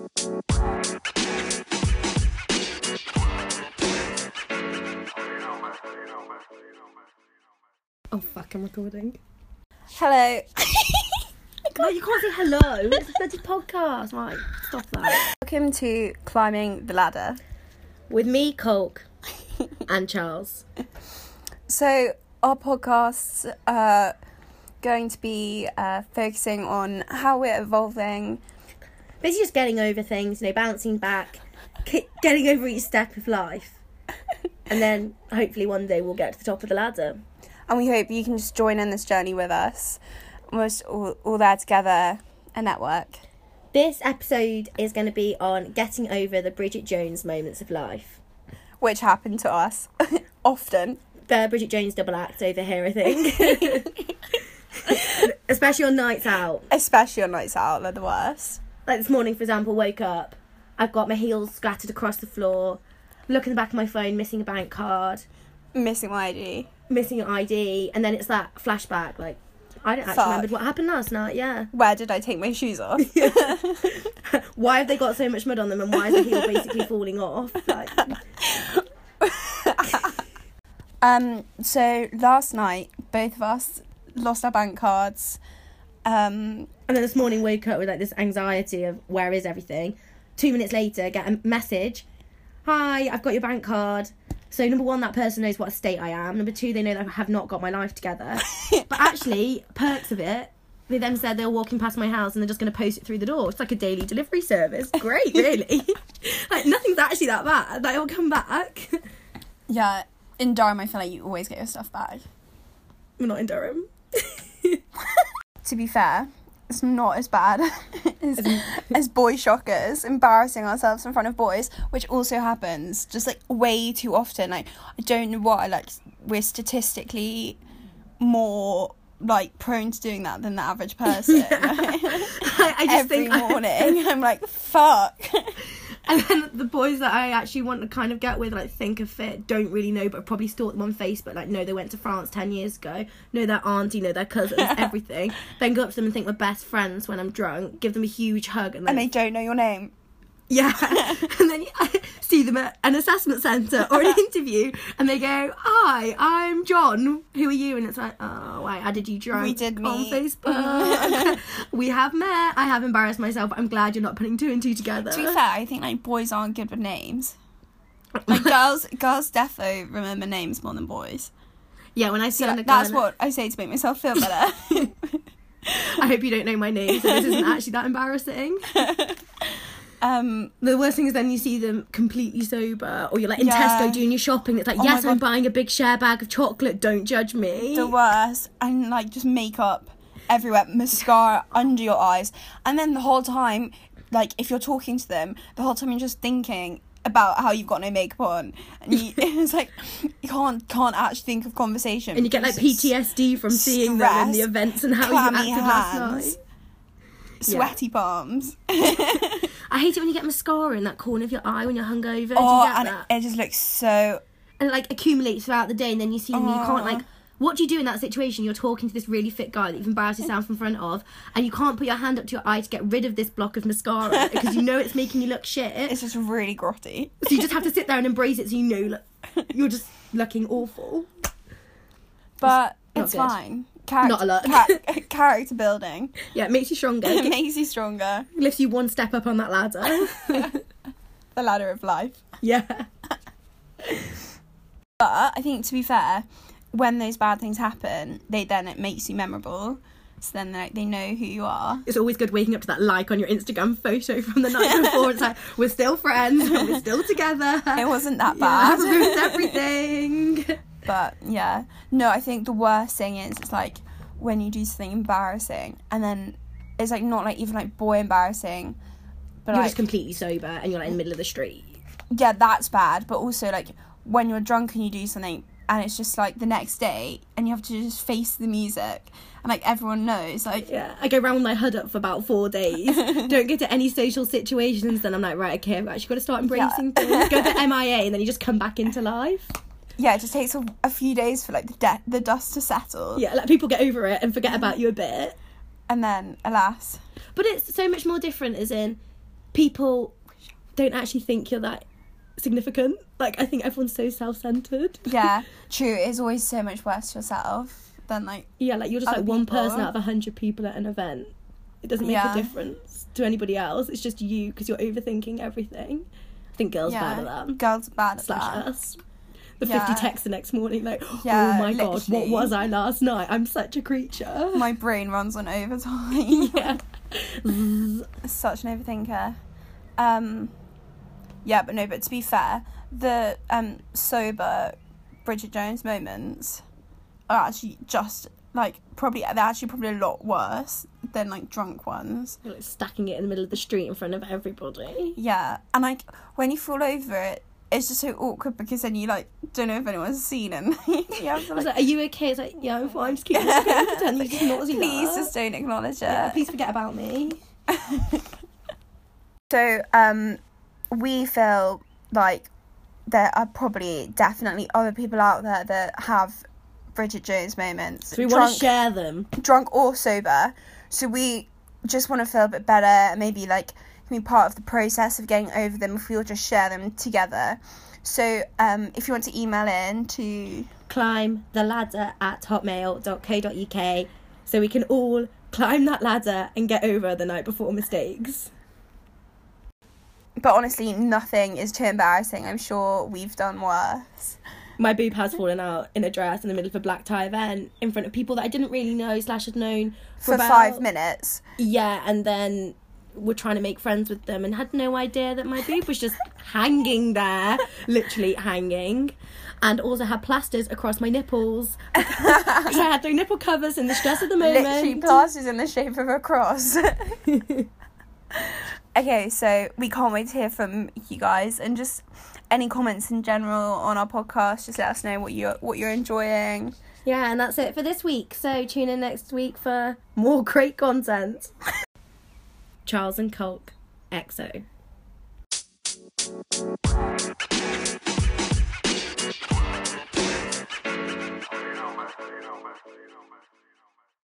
Oh fuck, I'm recording. Hello. No, you can't say hello. It's a bloody podcast. Right, stop that. Welcome to Climbing the Ladder. With me, Coke, and Charles. So, our podcasts are going to be focusing on how we're evolving. Basically just getting over things, bouncing back, getting over each step of life. And then, hopefully, one day we'll get to the top of the ladder. And we hope you can just join in this journey with us. We're just all there together, a network. This episode is going to be on getting over the Bridget Jones moments of life. Which happen to us often. The Bridget Jones double act over here, I think. Especially on nights out. Especially on nights out, they're the worst. Like this morning, for example, woke up, I've got my heels scattered across the floor, look in the back of my phone, missing a bank card. Missing my ID. Missing an ID, and then it's that flashback, like, I don't actually remember what happened last night, yeah. Where did I take my shoes off? Why have they got so much mud on them, and why is the heel basically falling off? Like... So last night, both of us lost our bank cards. And then this morning woke up with like this anxiety of where is everything. 2 minutes later, get a message. Hi, I've got your bank card. So number one, that person knows what state I am. Number two, they know that I have not got my life together. But actually, perks of it, they then said they were walking past my house and they're just going to post it through the door. It's like a daily delivery service. Great, really. Like, nothing's actually that bad. Like, I'll come back. Yeah, in Durham, I feel like you always get your stuff back. We're not in Durham. To be fair, it's not as bad as boy shockers, embarrassing ourselves in front of boys, which also happens just like way too often. Like, I don't know why, like, we're statistically more like prone to doing that than the average person. Yeah. I just every morning I'm like, fuck. And then the boys that I actually want to kind of get with, like, think are fit, don't really know, but probably stalk them on Facebook. Like, no, they went to France 10 years ago. Know their auntie, know their cousins, everything. Then go up to them and think we're best friends when I'm drunk. Give them a huge hug. And they don't know your name. Yeah. And then I see them at an assessment centre or an interview and they go, hi, I'm John. Who are you? And it's like, oh, I added you drunk We did on meet. Facebook. We have met. I have embarrassed myself, but I'm glad you're not putting two and two together. To be fair, I think like boys aren't good with names. Like girls defo remember names more than boys. Yeah, when I see So that's what I say to make myself feel better. I hope you don't know my name, so this isn't actually that embarrassing. The worst thing is then you see them completely sober, or you're like in Tesco doing your shopping. It's like, oh yes, I'm buying a big share bag of chocolate. Don't judge me. The worst. And like just makeup everywhere, mascara under your eyes, and then the whole time, like if you're talking to them, the whole time you're just thinking about how you've got no makeup on, and it's like you can't actually think of conversation. And you get like PTSD from seeing them in the events and how you acted last night. Sweaty palms. I hate it when you get mascara in that corner of your eye when you're hungover. Oh, do you get and that? it just looks so... And it like accumulates throughout the day, and then you see them and you can't like... What do you do in that situation? You're talking to this really fit guy that you've embarrassed yourself in front of, and you can't put your hand up to your eye to get rid of this block of mascara because you know it's making you look shit. It's just really grotty. So you just have to sit there and embrace it so you know you're just looking awful. But it's fine. Not a lot. Character building. Yeah, it makes you stronger. It makes you stronger. Lifts you one step up on that ladder. The ladder of life. Yeah. But I think, to be fair, when those bad things happen, it makes you memorable. So then they know who you are. It's always good waking up to that like on your Instagram photo from the night before. It's like, we're still friends, we're still together. It wasn't that bad. Yeah, ruined everything. But yeah, no, I think the worst thing is it's like when you do something embarrassing and then it's like not like even like boy embarrassing, but you're like, just completely sober and you're like in the middle of the street. Yeah, that's bad. But also like when you're drunk and you do something and it's just like the next day and you have to just face the music and like everyone knows, like, yeah, I go around with my hood up for about 4 days, don't get to any social situations, then I'm like, right, okay, I've actually got to start embracing things, go to MIA, and then you just come back into life. Yeah, it just takes a few days for like the dust to settle. Yeah, let people get over it and forget about you a bit. And then, alas. But it's so much more different, as in, people don't actually think you're that significant. Like, I think everyone's so self-centered. Yeah, true. It's always so much worse to yourself than, like, yeah, like, you're just, other like, one people. person out of 100 people at an event. It doesn't make a difference to anybody else. It's just you, because you're overthinking everything. I think girls bad at that. Girls are bad at Slash that. us. The 50 texts the next morning, like, Yeah, oh my god, what literally. was I last night? I'm such a creature. My brain runs on overtime. Yeah. Such an overthinker. But to be fair, the sober Bridget Jones moments are actually just, like, they're actually probably a lot worse than, like, drunk ones. You're, like, stacking it in the middle of the street in front of everybody. Yeah, and, like, when you fall over it, it's just so awkward because then you, like, don't know if anyone's seen it. You have to, I was like, are you okay? It's like, yeah, I'm fine. I'm just keep looking, pretend you just not seen please that. just don't acknowledge it. Yeah, please forget about me. So, we feel like there are probably definitely other people out there that have Bridget Jones moments. So we want to share them. Drunk or sober. So we just want to feel a bit better and maybe, like, can be part of the process of getting over them if we all just share them together. So, if you want to email in to climbtheladder@hotmail.co.uk so we can all climb that ladder and get over the night before mistakes. But honestly, nothing is too embarrassing. I'm sure we've done worse. My boob has fallen out in a dress in the middle of a black tie event in front of people that I didn't really know / had known For about 5 minutes. Yeah, and then were trying to make friends with them and had no idea that my boob was just hanging there, literally hanging, and also had plasters across my nipples. So I had 3 nipple covers in the stress of the moment. Literally plasters in the shape of a cross. Okay, so we can't wait to hear from you guys, and just any comments in general on our podcast. Just let us know what you're enjoying. Yeah, and that's it for this week. So tune in next week for more great content. Charles and Culk, XO.